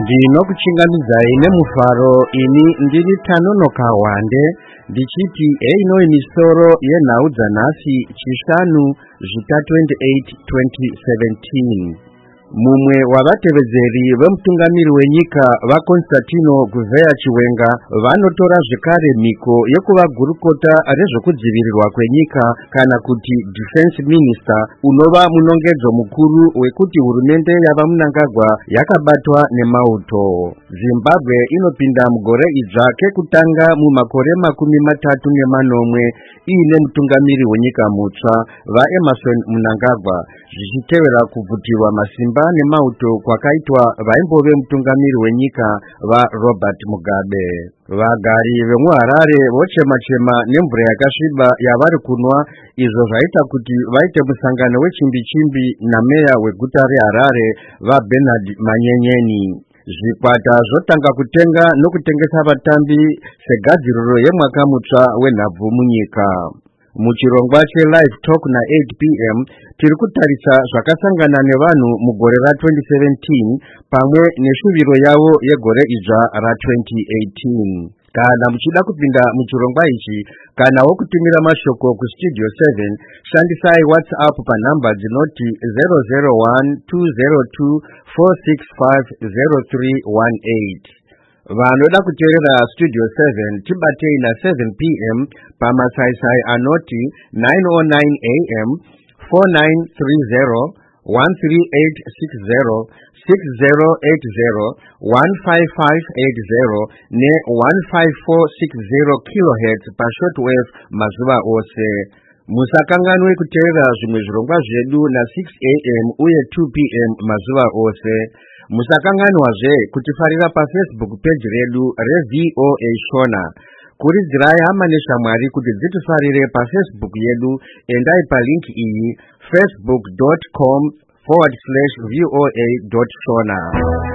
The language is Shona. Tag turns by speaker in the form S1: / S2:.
S1: Ndino kuchingamidza ine mufaro ini ndiri Tanono Kawande ndichiti eino imisoro yenhau dzanhasi chishanu zvita 28/2017. Mumwe wavatevedzeri vemutungamiri wenyika vaConstantino Guvea Chiwenga vanotora zvekare mhiko yekuva gurukota rezvekudzivirirwa kwenyika kana kuti Defense Minister, unova munongedzo mukuru wekuti hurumende yava Mnangagwa yakabatwa nemauto. Zimbabwe inopinda mugore idzva kekutanga mumakore 30 iine mutungamiri wenyika mutsva vaEmmerson Mnangagwa, zvichitevera kubvutirwa masimba nemauto kwakaitwa vaimbove mutungamiri wenyika vaRobert Mugabe. Vagari vemuHarare vochema-chema nemvura yakasviba yavari kunwa, izvo zvaita kuti vaite musangano wechimbi-chimbi nameya weguta reHarare vaBernard Manyenyeni. Zvikwata zvotanga kutenga nokutengesa vatambi segadziriro yemwaka mutsva wenhabvu munyika. Muchirongwa cheLive Talk na8 p.m. tiri kutarisa zvakasangana nevanhu mugore ra2017 pamwe neshuviro yavo yegore idzva ra2018. Kana muchida kupinda muchirongwa ichi kana wokutumira mashoko kustudio 7, shandisai WhatsApp panhamba dzinoti 0012024650318. Vanoda kuteerera Studio 7 tibatei na7 p.m. pamasaisai anoti 909 a.m., 4930, 13860, 6080, 15580 ne-15460 kHz pashortwave mazuva ose. Musakanganwe kuteerera zvimwe zvirongwa zvedu na6 a.m. uye 2 p.m. mazuva ose. Musakanganwazve kutifarira paFacebook page redu reVOA Shona. Kuridzirai hama neshamwari kuti dzitifarire paFacebook yedu, endai palink iyi facebook.com/voa.shona.